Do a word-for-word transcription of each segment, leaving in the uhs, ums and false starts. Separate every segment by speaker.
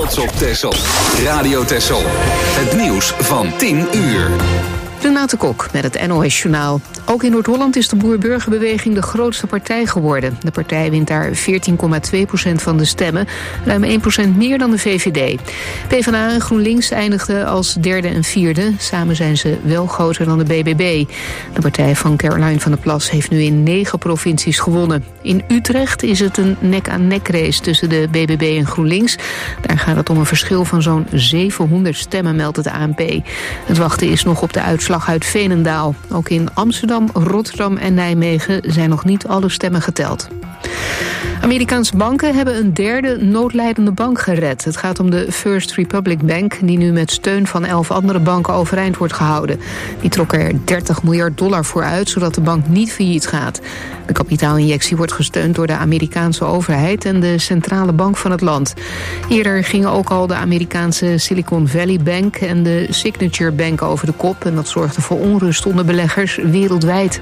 Speaker 1: trots op Texel. Radio Texel. Het nieuws van tien uur.
Speaker 2: Renate Kok met het N O S-journaal. Ook in Noord-Holland is de Boer-Burgerbeweging de grootste partij geworden. De partij wint daar veertien komma twee procent van de stemmen, ruim één procent meer dan de V V D. PvdA en GroenLinks eindigden als derde en vierde. Samen zijn ze wel groter dan de B B B. De partij van Caroline van der Plas heeft nu in negen provincies gewonnen. In Utrecht is het een nek-aan-nek race tussen de B B B en GroenLinks. Daar gaat het om een verschil van zo'n zevenhonderd stemmen, meldt het A N P. Het wachten is nog op de uitslag uit Veenendaal. Ook in Amsterdam, Rotterdam en Nijmegen zijn nog niet alle stemmen geteld. Amerikaanse banken hebben een derde noodlijdende bank gered. Het gaat om de First Republic Bank, die nu met steun van elf andere banken overeind wordt gehouden. Die trokken er dertig miljard dollar voor uit, zodat de bank niet failliet gaat. De kapitaalinjectie wordt gesteund door de Amerikaanse overheid en de centrale bank van het land. Eerder gingen ook al de Amerikaanse Silicon Valley Bank en de Signature Bank over de kop, en dat zorgde voor onrust onder beleggers wereldwijd.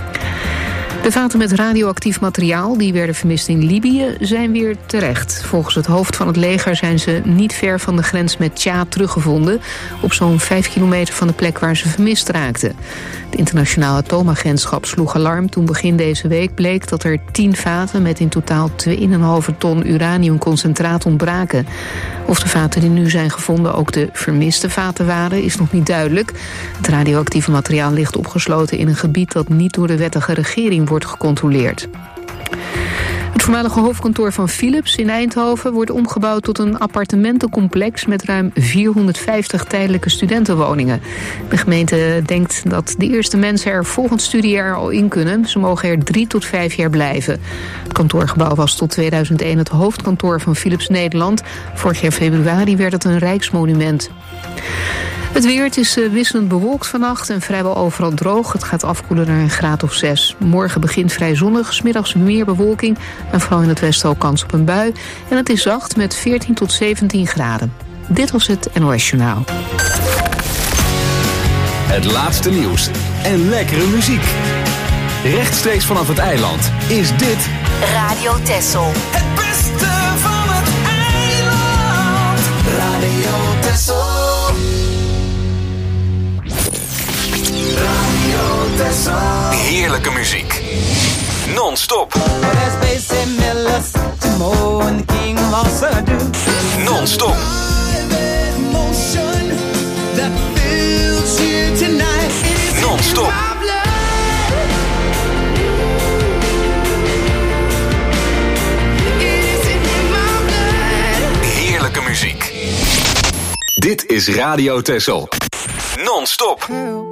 Speaker 2: De vaten met radioactief materiaal die werden vermist in Libië zijn weer terecht. Volgens het hoofd van het leger zijn ze niet ver van de grens met Tjaad teruggevonden, op zo'n vijf kilometer van de plek waar ze vermist raakten. Het internationaal atoomagentschap sloeg alarm toen begin deze week bleek dat er tien vaten met in totaal twee komma vijf ton uraniumconcentraat ontbraken. Of de vaten die nu zijn gevonden ook de vermiste vaten waren, is nog niet duidelijk. Het radioactieve materiaal ligt opgesloten in een gebied dat niet door de wettige regering wordt gecontroleerd. Het voormalige hoofdkantoor van Philips in Eindhoven wordt omgebouwd tot een appartementencomplex met ruim vierhonderdvijftig tijdelijke studentenwoningen. De gemeente denkt dat de eerste mensen er volgend studiejaar al in kunnen. Ze mogen er drie tot vijf jaar blijven. Het kantoorgebouw was tot tweeduizend één het hoofdkantoor van Philips Nederland. Vorig jaar februari werd het een rijksmonument. Het weer, het is wisselend bewolkt vannacht en vrijwel overal droog. Het gaat afkoelen naar een graad of zes. Morgen begint vrij zonnig, 's middags meer bewolking en vooral in het westen ook kans op een bui. En het is zacht met veertien tot zeventien graden. Dit was het N O S-journaal.
Speaker 1: Het laatste nieuws en lekkere muziek. Rechtstreeks vanaf het eiland is dit
Speaker 3: Radio Texel.
Speaker 4: Het beste van het eiland. Radio Texel.
Speaker 1: Heerlijke muziek. Non-stop. Non-stop. Non-stop. Heerlijke muziek. Dit is Radio Texel. Non-stop.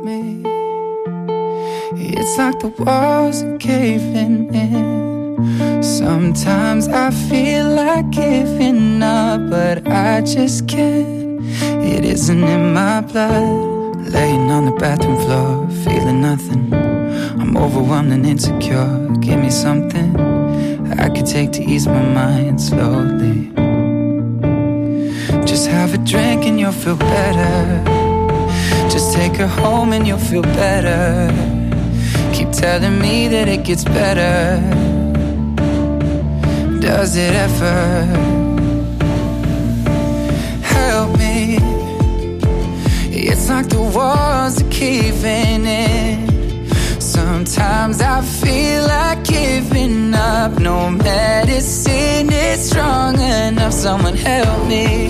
Speaker 5: It's like the walls are caving in. Sometimes I feel like giving up, but I just can't. It isn't in my blood. Laying on the bathroom floor, feeling nothing. I'm overwhelmed and insecure. Give me something I could take to ease my mind slowly. Just have a drink and you'll feel better. Just take her home and you'll feel better. Keep telling me that it gets better. Does it ever? Help me. It's like the walls are caving in. Sometimes I feel like giving up. No medicine is strong enough. Someone help me.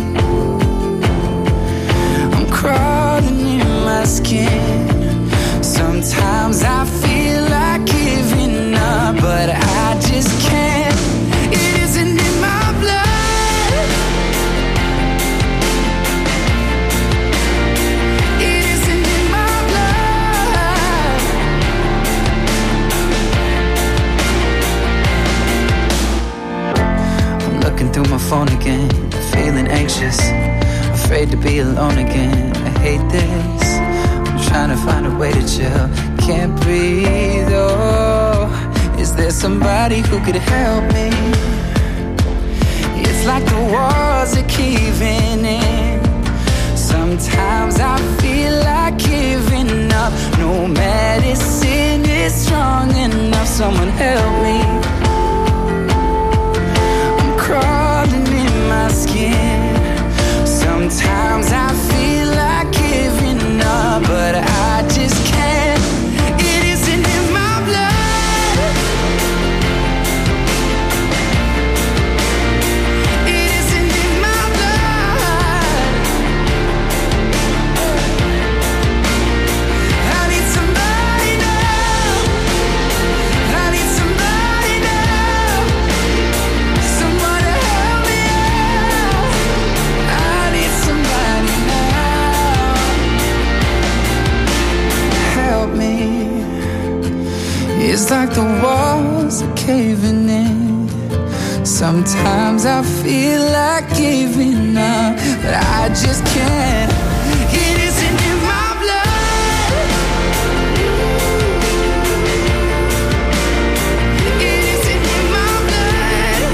Speaker 5: I'm crawling in my skin. Sometimes I feel like giving up, but I just can't. It isn't in my blood. It isn't in my blood. I'm looking through my phone again, feeling anxious, afraid to be alone again. I hate this. Trying to find a way to chill. Can't breathe, oh. Is there somebody who could help me? It's like the walls are caving in. Sometimes I feel like giving up. No medicine is strong enough. Someone help me. I'm crawling in my skin. like the walls are caving in. Sometimes I feel like giving up, but I just can't. It isn't in my blood. It isn't in my blood.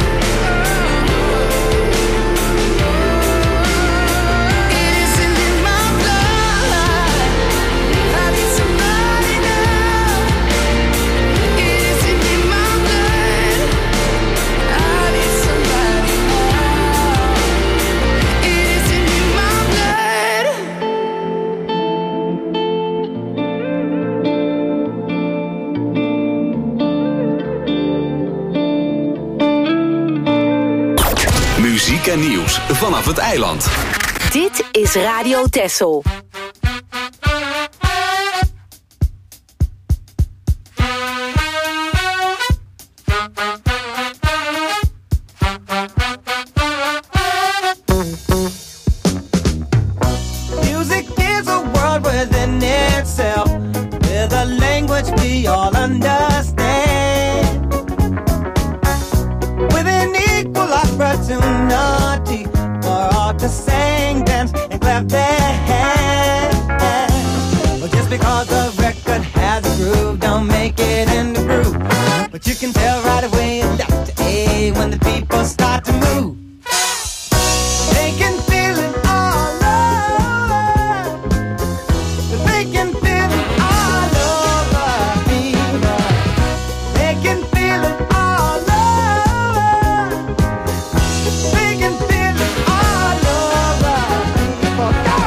Speaker 5: It isn't in my blood. I need somebody now. It isn't in my blood. I need somebody now. It isn't in my blood.
Speaker 1: Muziek en nieuws vanaf het eiland.
Speaker 3: Dit is Radio Texel.
Speaker 4: Music is a world within itself, with a language we all understand, with an equal opportunity for all to sing, dance, and clap their hands. Well, just because the record has a groove, don't make it in the groove. But you can tell right away left to A when the people start to move. They can feel it all over. They can feel it all over people. They can feel it all over. They can feel it all over people. Go!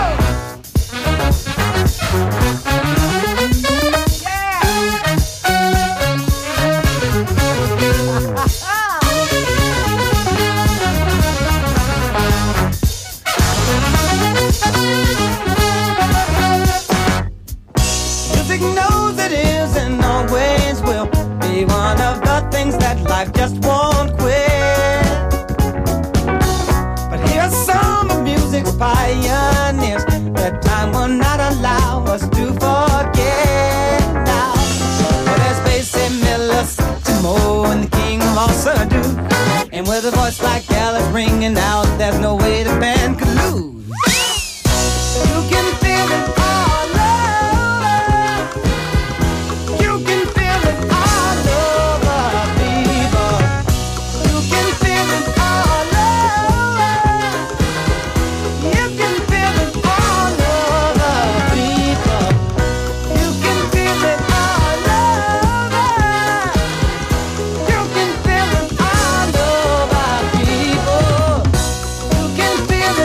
Speaker 4: Music knows it is and always will be one of the things that life just won't quit. But here's some of music's pioneers that time will not allow us to forget now. Well, there's Basie Miller, Timo, and the king of all Surdo. And with a voice like Alice ringing out, there's no way the band could lose. You can feel it all over. You can feel it all over, people. You can feel it all over. You can feel it all over, people. You can feel it all over. You can feel it all over, people. You can feel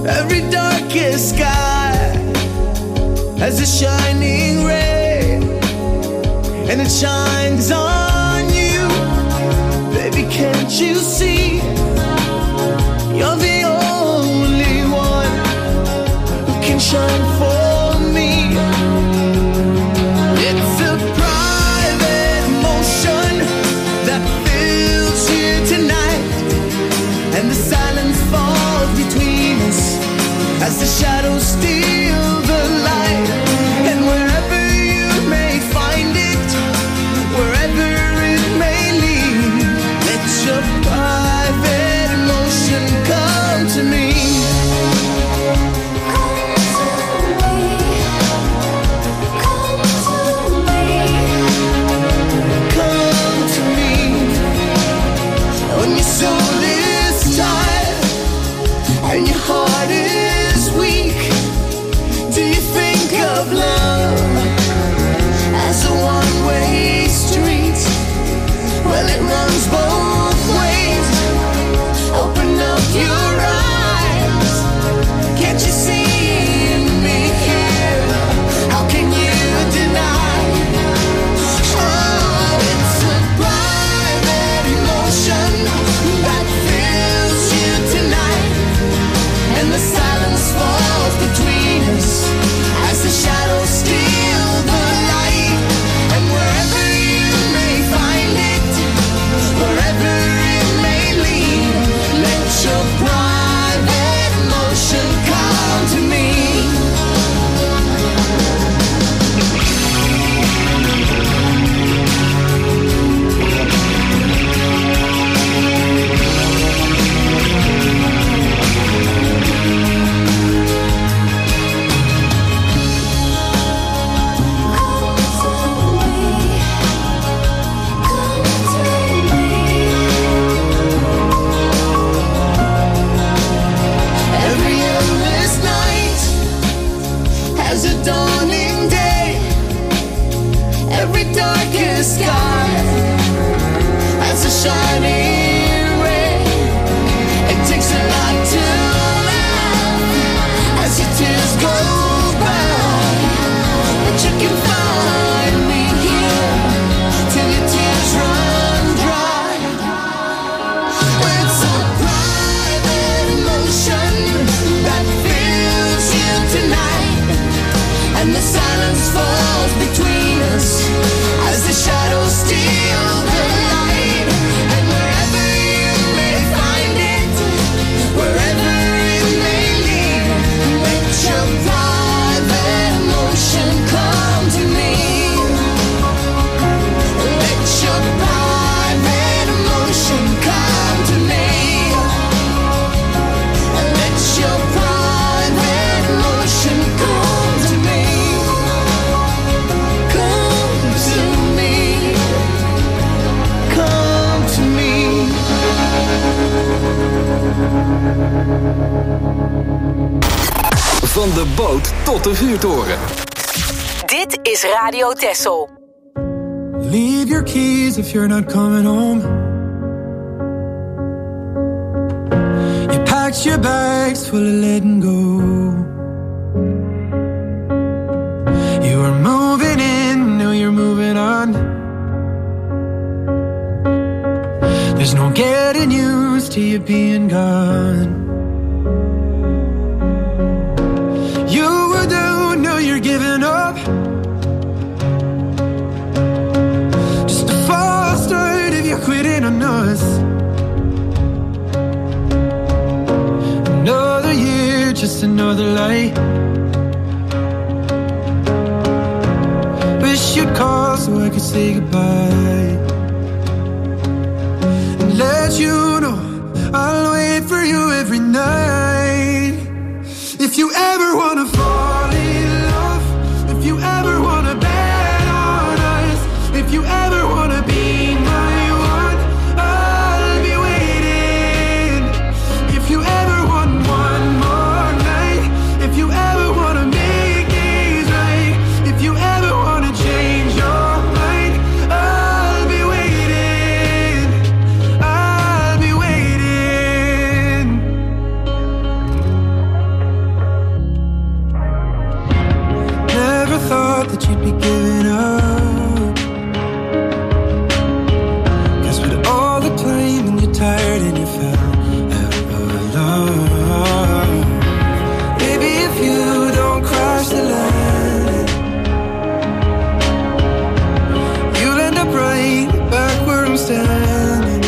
Speaker 6: Every darkest sky has a shining ray, and it shines on you. Baby, can't you see? You're the only one who can shine for me. It's a private emotion that fills you tonight, and the silence falls between us as the shadows steal the light. And wherever you may find it, wherever it may lead, let your private emotion come to me. Come to me. When your soul is tired and your heart is weak, do you think of love as a one-way street? Well, it runs both ways. Open up your eyes. Can't you see me here? How can you deny? Oh, it's a private emotion that fills you tonight, and the silence falls between us as the shadows steal the light. And wherever you may find it, wherever it may lead, let your private emotion come to me. Every endless night has a dawning day. Every darkest sky has a shining ray. It takes a lot to laugh as your tears go by, but you can find me here till your tears run dry. It's a private emotion that fills you tonight, and the silence falls between us as the shadows steal the light. And wherever you may find it, wherever it may lead, let your private emotion come to me. Let your private emotion come to me. Let your private emotion come to me. Come to me. Come to me.
Speaker 1: Van de boot tot de vuurtoren.
Speaker 3: Dit is Radio Texel.
Speaker 5: Leave your keys if you're not coming home. You packed your bags full of letting go. You were moving in, now you're moving on. There's no getting used to you being gone. You were down, now you're giving up. Just a false start if you're quitting on us. Another year, just another lie. Wish you'd call so I could say goodbye and let you know I'll wait for you every night. If you ever wanna fall in love, if you ever wanna bet on us, if you ever wanna be my one, I'll be waiting. If you ever want one more night, if you ever wanna make things right, if you ever wanna change your mind, I'll be waiting. I'll be waiting.
Speaker 7: that you'd be giving up. Cause with all the claiming you're tired and you fell out of love. Maybe if you don't crash the land, you'll end up right back where I'm standing.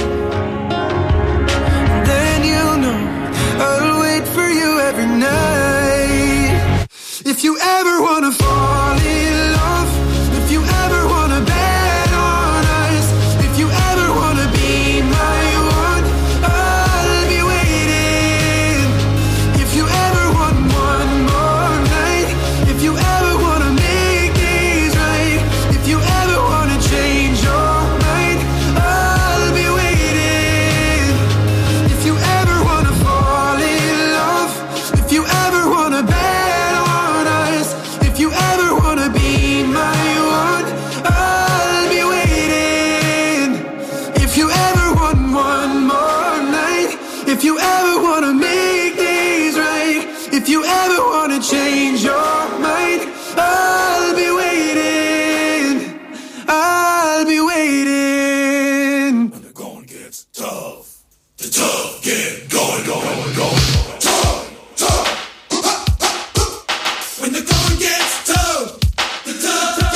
Speaker 7: And then you'll know I'll wait for you every night. If you ever wanna fall in love, if you ever wanna bet on us, if you ever wanna be my one, I'll be waiting. If you ever want one more night, if you ever wanna make things right, if you ever wanna change your mind, I'll be waiting. If you ever wanna fall in love, if you ever wanna bet on us, if you ever wanna be my one, I'll be waiting. If you ever want one more night, if you ever wanna make things right, if you ever wanna change your mind, I'll be waiting. I'll be waiting. When the going gets tough, the tough get going, going, going. Tough, tough. Ha, ha, ha. When the going gets tough, the tough get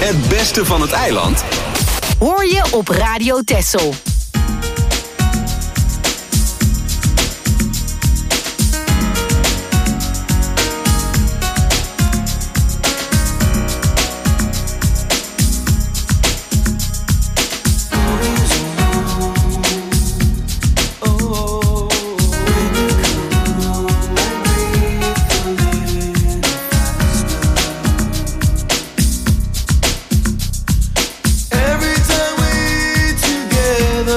Speaker 1: Het beste van het eiland
Speaker 3: hoor je op Radio Texel.
Speaker 7: Every time we together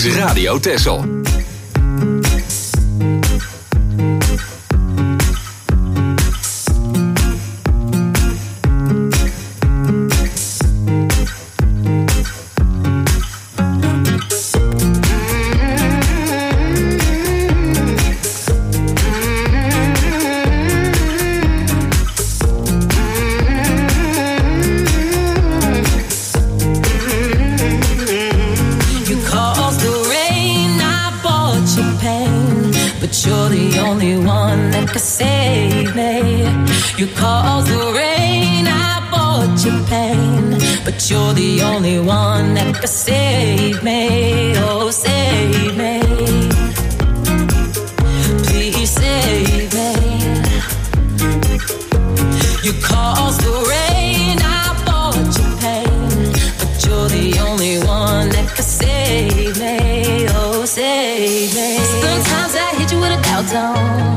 Speaker 1: is Radio Texel.
Speaker 8: You caused the rain, I bought you pain, but you're the only one that can save me. Oh, save me, please save me. You caused the rain, I bought you pain, but you're the only one that can save me. Oh, save me. Sometimes I hit you with a doubt zone.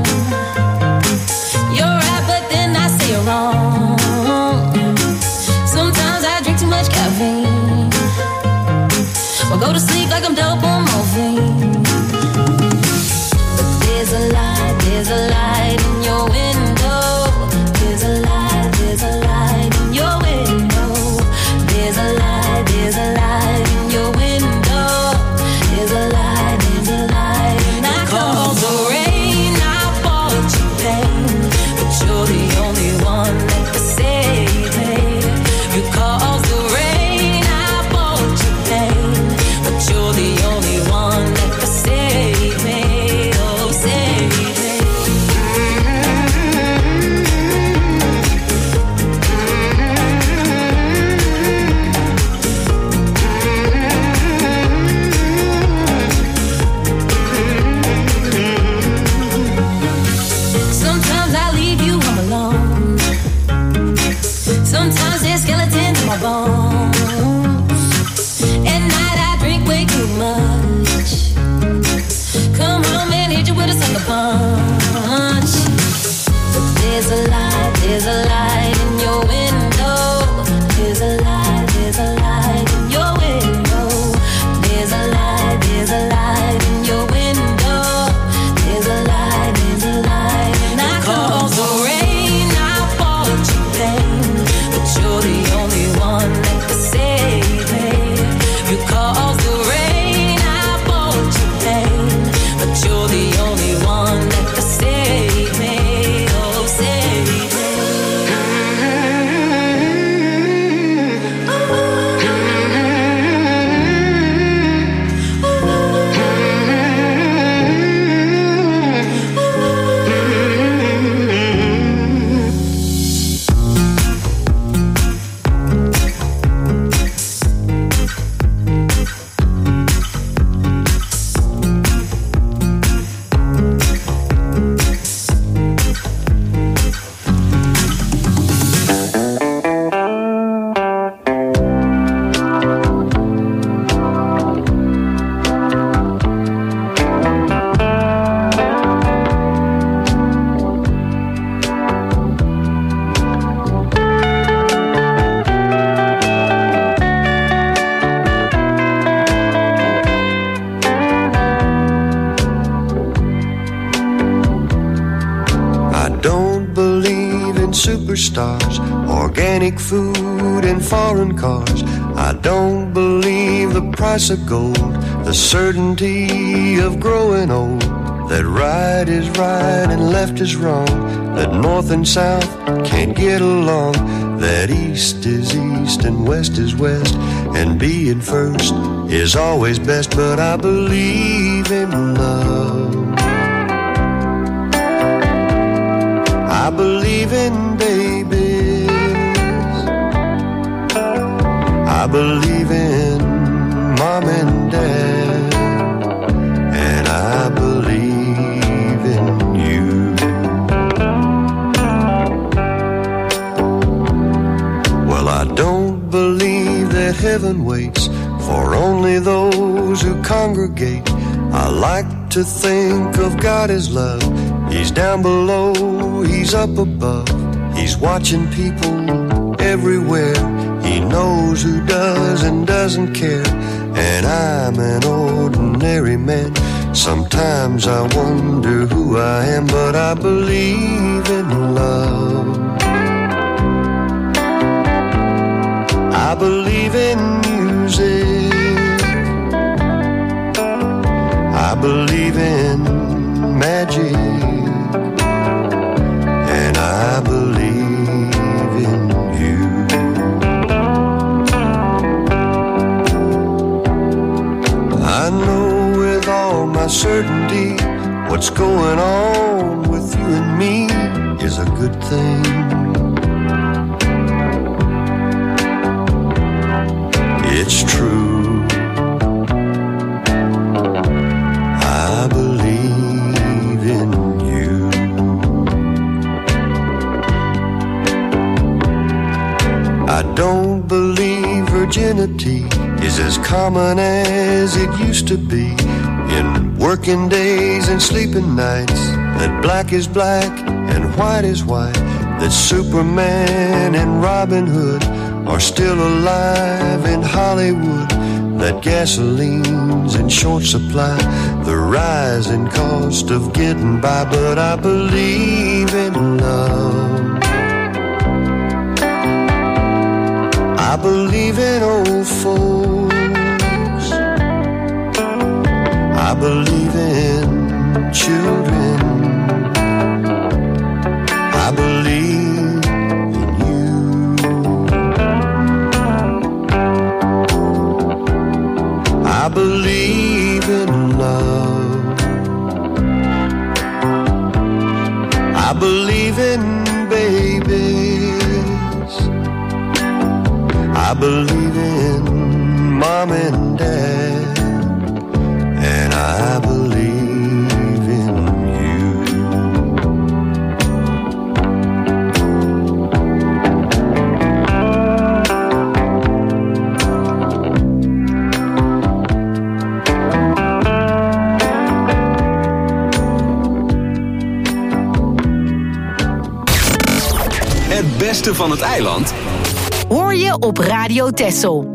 Speaker 8: You're wrong. Sometimes I drink too much caffeine, or go to sleep like I'm dope on morphine. But there's a light, there's a light in your window. There's a light, there's a light in your window. There's a light, there's a light in your window. There's a light, there's a light, and I called the rain, I bought you pain, but you're the only one that can save me. You caused the rain, I bought you pain, but you're the only one that can save me. Oh, save me. Sometimes I leave you home alone. Sometimes there's skeletons in my bones. At night I drink way too much. Come home and hit you with a sucker punch. But there's a light, there's a light in your window. There's a light, there's a light in your window. There's a light, there's a light in your window. There's a light, there's a light, and I called the rain, I bought you pain, but you're the only one that can save me. You caused the rain, I bought you pain, but you're the only one that can save me. Oh, save me.
Speaker 9: Superstars, organic food and foreign cars. I don't believe the price of gold, the certainty of growing old, that right is right and left is wrong, that north and south can't get along, that east is east and west is west, and being first is always best. But I believe in love, I believe in babies, I believe in mom and dad, and I believe in you. Well, I don't believe that heaven waits for only those who congregate. I like to think of God as love. He's down below, he's up above. He's watching people everywhere. He knows who does and doesn't care. and I'm an ordinary man. Sometimes I wonder who I am, but I believe in love. I believe in music. I believe in magic. And I believe in you. I know with all my certainty what's going on with you and me is a good thing. It's true. I believe in you. I don't believe virginity is as common as it used to be. In working days and sleeping nights, that black is black and white is white, that Superman and Robin Hood are still alive in Hollywood, that gasoline's in short supply, the rising cost of getting by, but I believe in love. I believe in old folks. I believe in children. I believe in you. I believe in love. I believe in babies. I believe in mom and dad. And I believe in you.
Speaker 1: Het beste van het eiland
Speaker 3: hoor je op Radio Texel.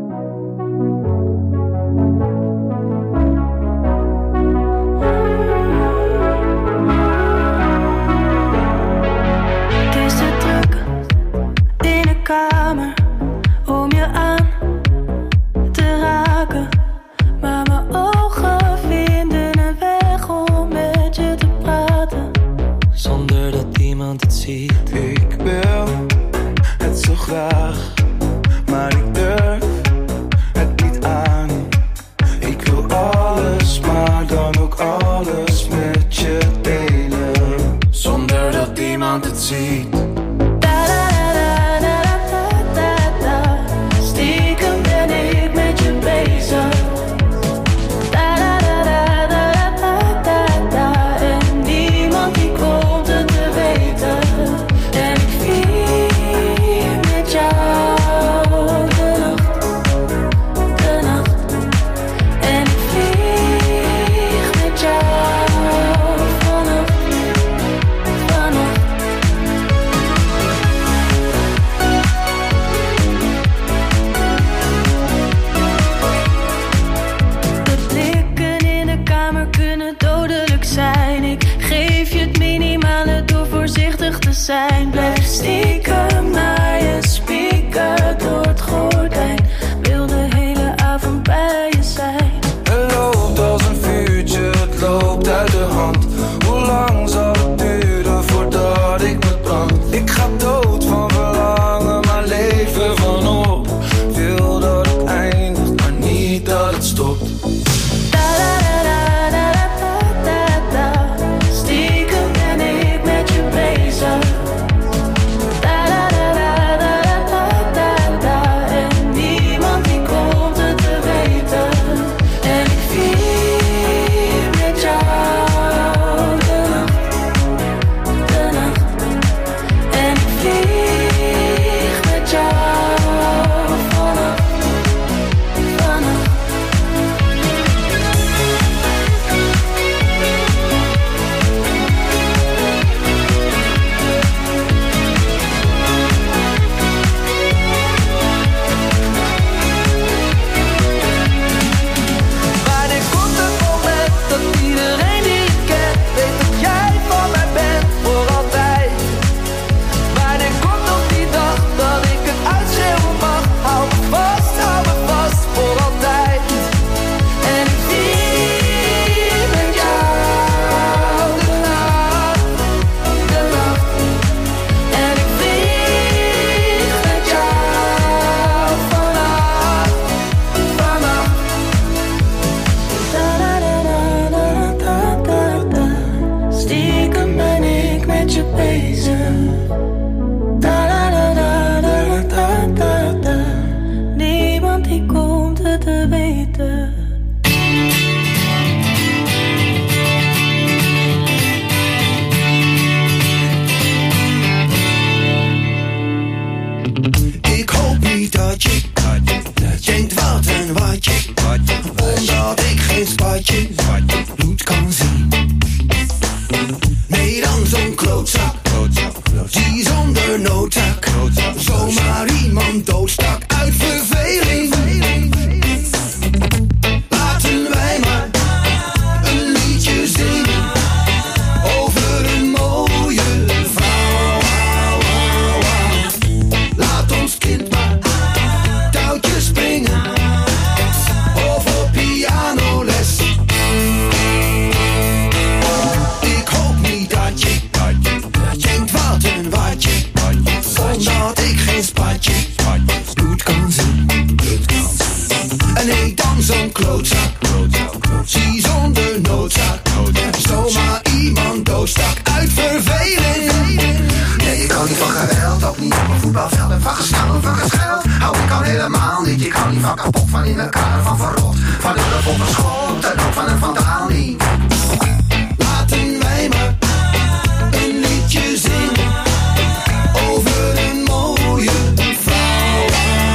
Speaker 7: En ik dan zo'n klootzak, zie zonder noodzaak, zomaar iemand doodstak uit verveling. Nee, ik hou niet van geweld, ook niet op een voetbalveld. En van gesnel, van gescheld, hou ik al helemaal niet. Ik hou niet van kapot, van in elkaar, van verrot, van hulp op een schot en ook van een vandaal niet. Laten wij maar een liedje zingen over een mooie vrouw.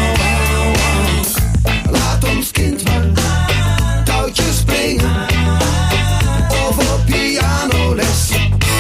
Speaker 7: Laat ons kind maar touwtjes springen of op pianoles.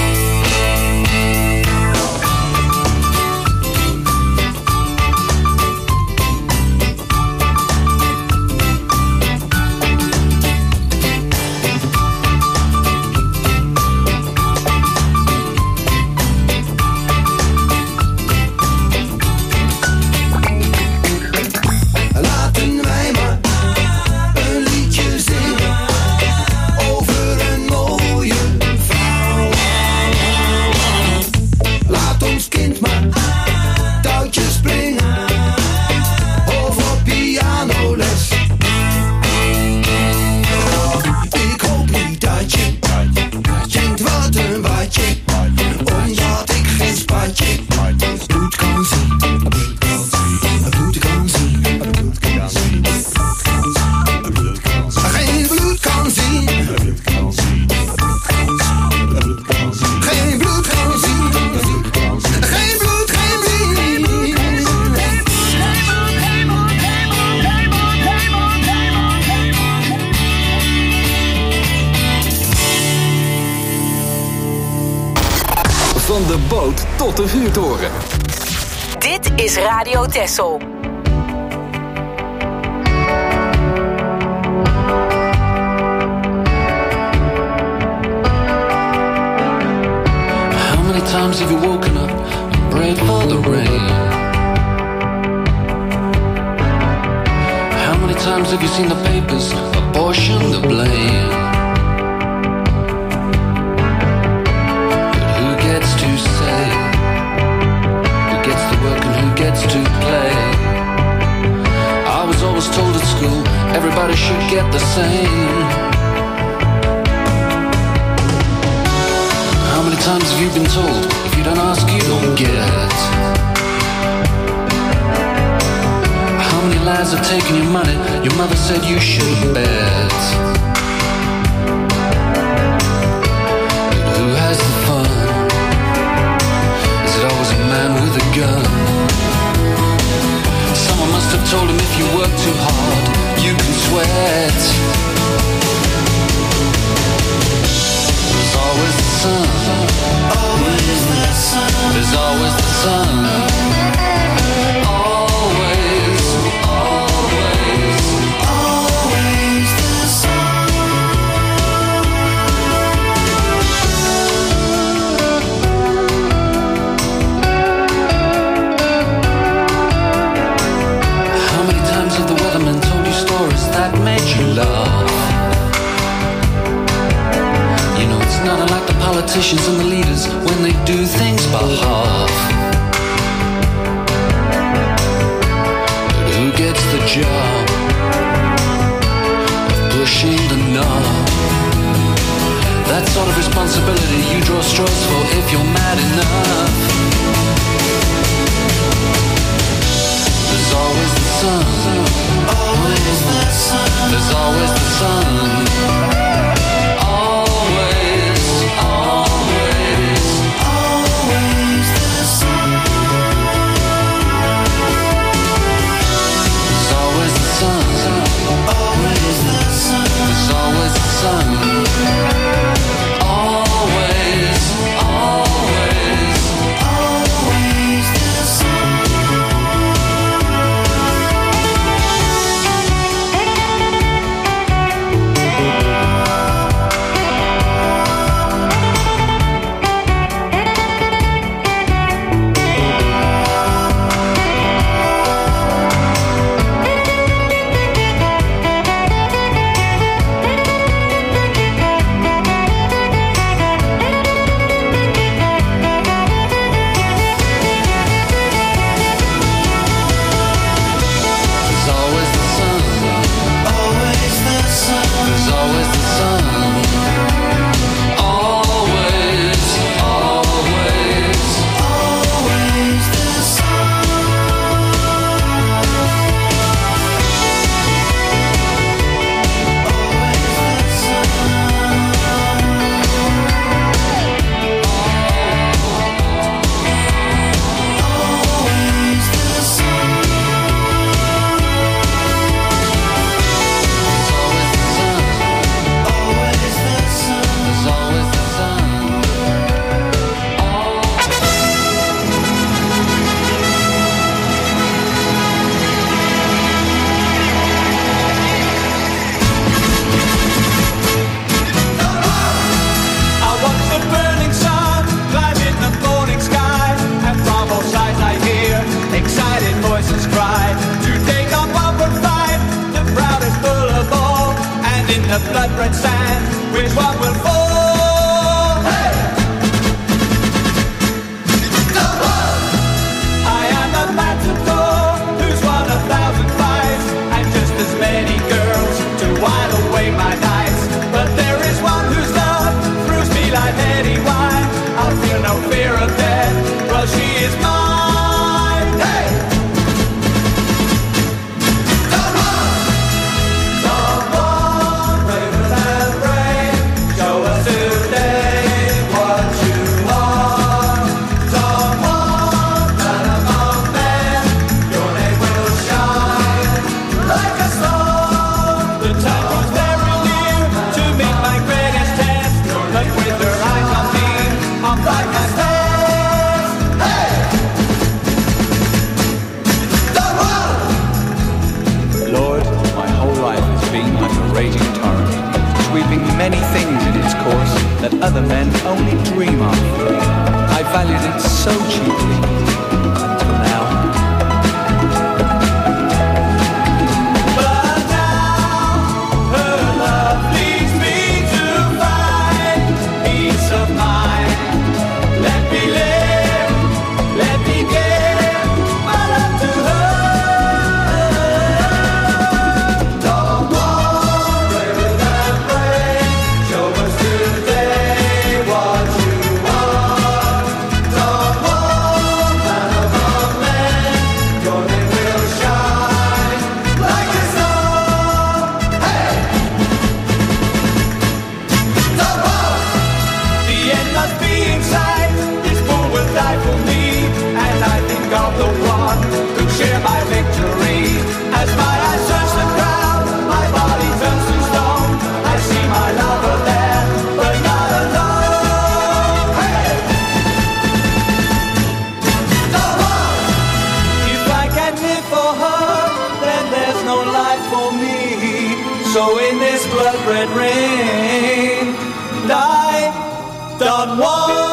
Speaker 1: Van de boot tot de vuurtoren.
Speaker 3: Dit is Radio Texel.
Speaker 10: How many times have you woken up and prayed for the rain? How many times have you seen the papers apportion the blame? To say who gets to work and who gets to play. I was always told at school everybody should get the same. How many times have you been told if you don't ask you don't get? How many lies have taken your money your mother said you shouldn't bet? But who has the fun? Always a man with a gun. Someone must have told him if you work too hard, you can sweat. There's always the sun. Always the sun. There's always the sun. Always, always, always the sun. That made you laugh. You know it's not unlike the politicians and the leaders when they do things by half. But who gets the job of pushing the knob? That sort of responsibility you draw straws for if you're mad enough. There's always the sun. Always the sun. There's always the sun. Always, always, always the sun. There's always the sun. Always the sun. There's always the sun. Always, always, always the sun.
Speaker 4: blood red sand, which one will fall? Hey! The one! I am a matador who's won a thousand fights, and just as many girls to while away my nights. But there is one whose love throws me like heady wine. I'll feel no fear of death, well she is mine. Hey! The one! The one, braver than brave. Show us today what you are. The one, man among men. Your name will shine like a star. The time was very near to meet my greatest test, but with her eyes on me, I'm like a star. Hey! The one!
Speaker 11: Lord, my whole life has been like a raging torrent, sweeping many things in its course that other men only dream of. I valued it so cheaply, until now.
Speaker 4: But now her love leads me to find peace of mind. Let me live, let me give my love to her. The one, braver than brave. Show us today what you are. The one, man among men. Your name will shine like a star. Hey! The one! The end must be in sight. This fool will die for me, and I think of the one who share my victory. As my eyes search the crowd, my body turns to stone. I see my lover there, but not alone. Hey! The one! If I can't live for her, then there's no life for me. So in this blood red rain, die, Don Juan.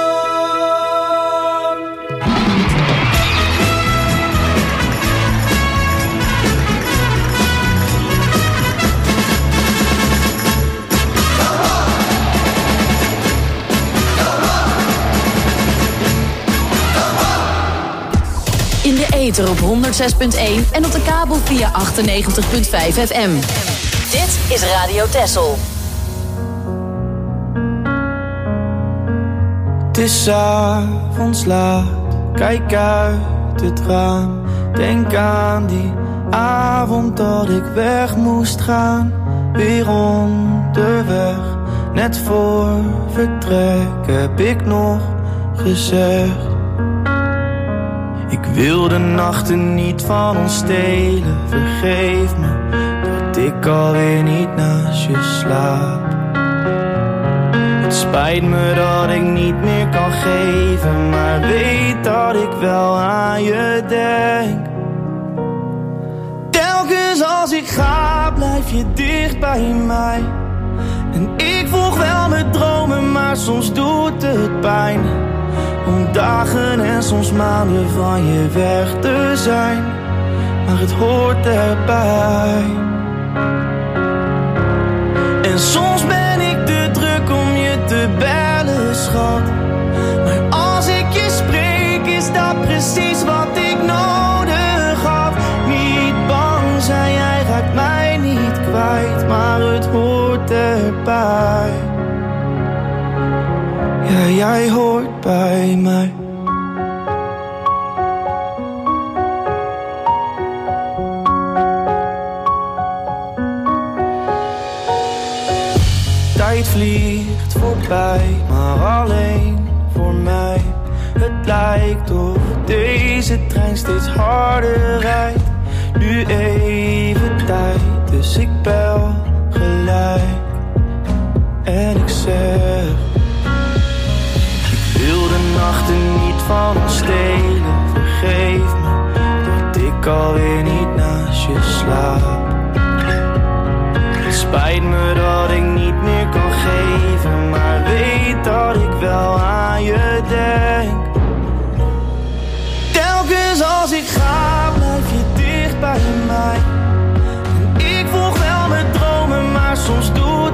Speaker 12: In de ether op honderdzes punt één en op de kabel via achtennegentig punt vijf F M.
Speaker 3: Dit is Radio Texel.
Speaker 5: Het is avonds laat, kijk uit het raam. Denk aan die avond dat ik weg moest gaan. Weer onderweg, net voor vertrek heb ik nog gezegd. Ik wil de nachten niet van ons stelen. Vergeef me dat ik alweer niet naast je slaap. Het spijt me dat ik niet meer kan geven, maar weet dat ik wel aan je denk. Telkens als ik ga, blijf je dicht bij mij. En ik volg wel mijn dromen, maar soms doet het pijn. Om dagen en soms maanden van je weg te zijn. Maar het hoort erbij. En soms ben ik te druk om je te bellen, schat. Maar als ik je spreek, is dat precies wat ik nodig had. Niet bang zijn, jij raakt mij niet kwijt. Maar het hoort erbij. Ja, jij hoort bij mij. Tijd vliegt voorbij, maar alleen voor mij. Het lijkt of deze trein steeds harder rijdt. Nu even tijd, dus ik bel gelijk. En ik zeg: ik wil de nachten niet van ons stelen. Vergeef me dat ik alweer niet naast je slaap. Het spijt me dat ik niet meer kan geven, maar weet dat ik wel aan je denk. Telkens als ik ga, blijf je dicht bij mij. En ik volg wel mijn dromen, maar soms doe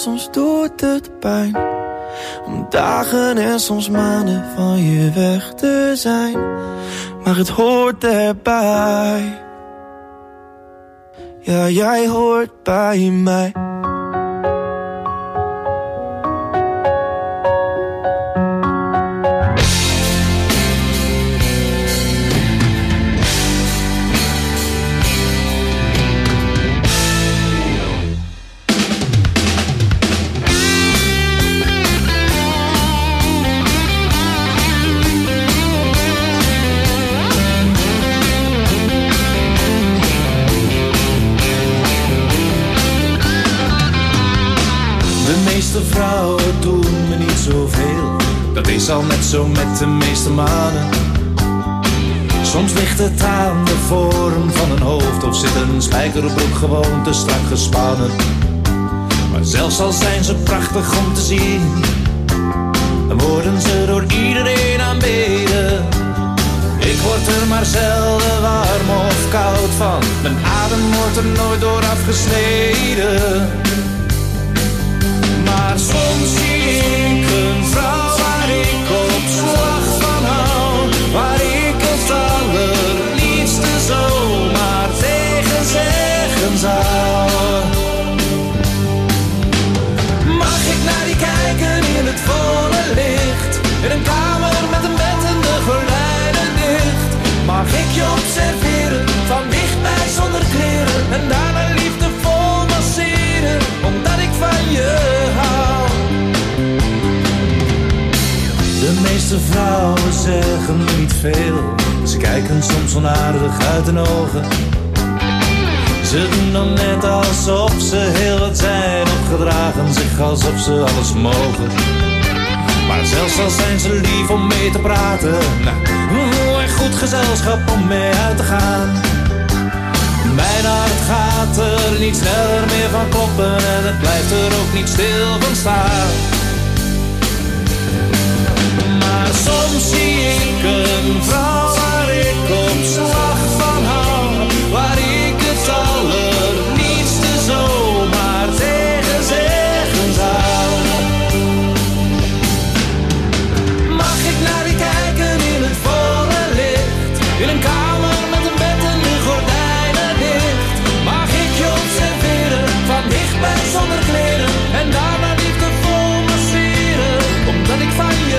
Speaker 13: soms doet het pijn om dagen en soms maanden van je weg te zijn. Maar het hoort erbij. Ja, jij hoort bij mij.
Speaker 14: De meeste vrouwen doen me niet zoveel. Dat is al net zo met de meeste mannen. Soms ligt het aan de vorm van een hoofd, of zit een spijkerbroek gewoon te strak gespannen. Maar zelfs al zijn ze prachtig om te zien, dan worden ze door iedereen aanbeden. Ik word er maar zelden warm of koud van. Mijn adem wordt er nooit door afgesneden. Maar soms zie ik een vrouw waar ik op slag van hou, waar ik het allerliefste zomaar tegen zeggen zou. Mag ik naar die kijken in het volle licht, in een kamer met een bed en de gordijnen dicht? Mag ik je observeren, van dichtbij zonder kleren, en daarna liefdevol masseren, omdat ik van je hou. De meeste vrouwen zeggen me niet veel. Ze kijken soms onaardig uit hun ogen. Ze doen dan net alsof ze heel wat zijn, of gedragen zich alsof ze alles mogen. Maar zelfs al zijn ze lief om mee te praten, nou, en goed gezelschap om mee uit te gaan. Mijn hart gaat er niet sneller meer van kloppen, en het blijft er ook niet stil van staan. Maar soms zie ik een vrouw waar ik op slag van hou, waar ik het allerliefste zomaar tegen zeggen zou. Mag ik naar die kijken in het volle licht, in een kamer met een bed en de gordijnen dicht? Mag ik je observeren, van dichtbij zonder kleren, en daarna liefdevol masseren, omdat ik van je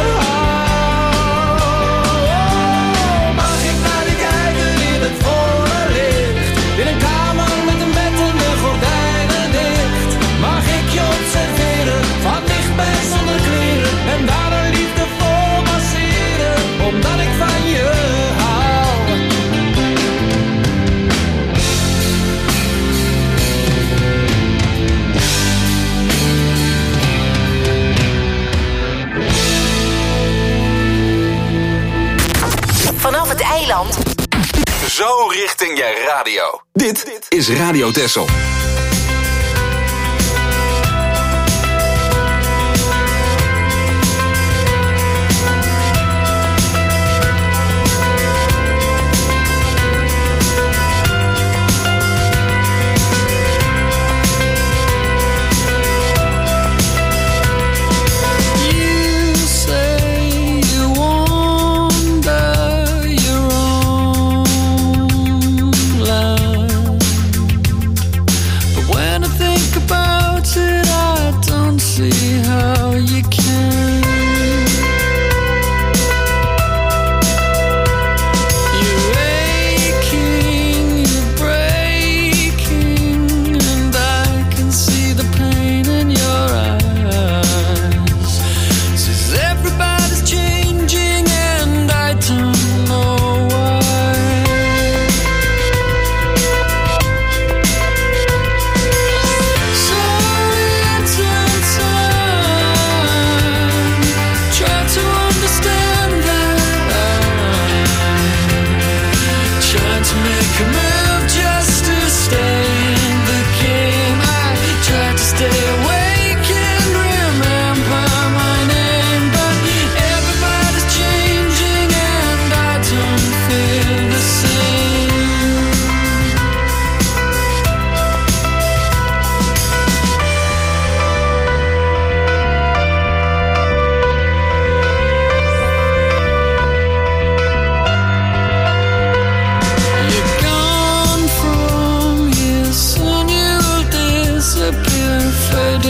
Speaker 3: vanaf het eiland.
Speaker 1: Zo richting je radio. Dit is Radio Texel.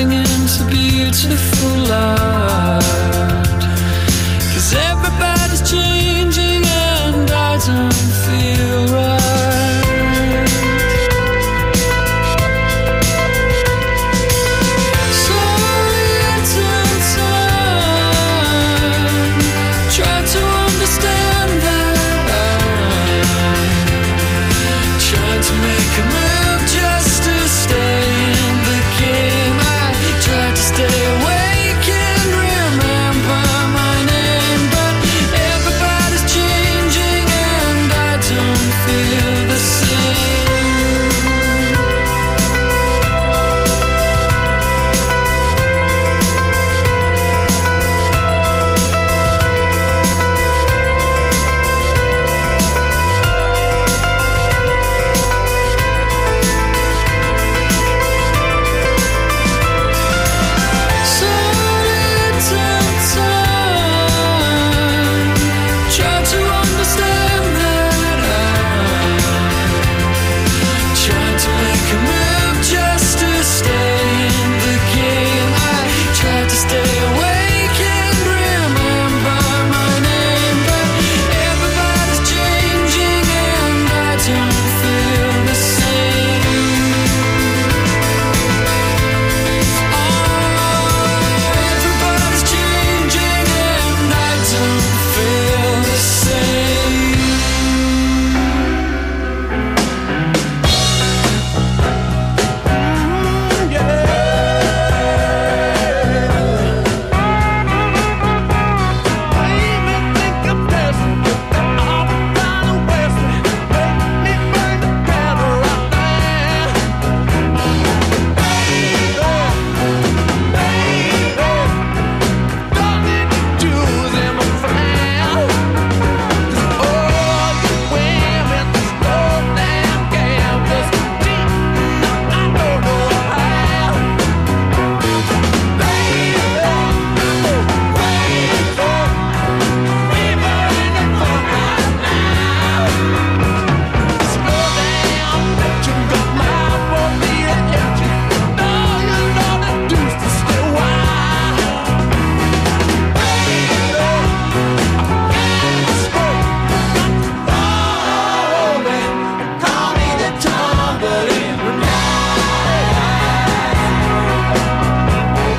Speaker 15: falling into beautiful art. 'Cause everybody's changing.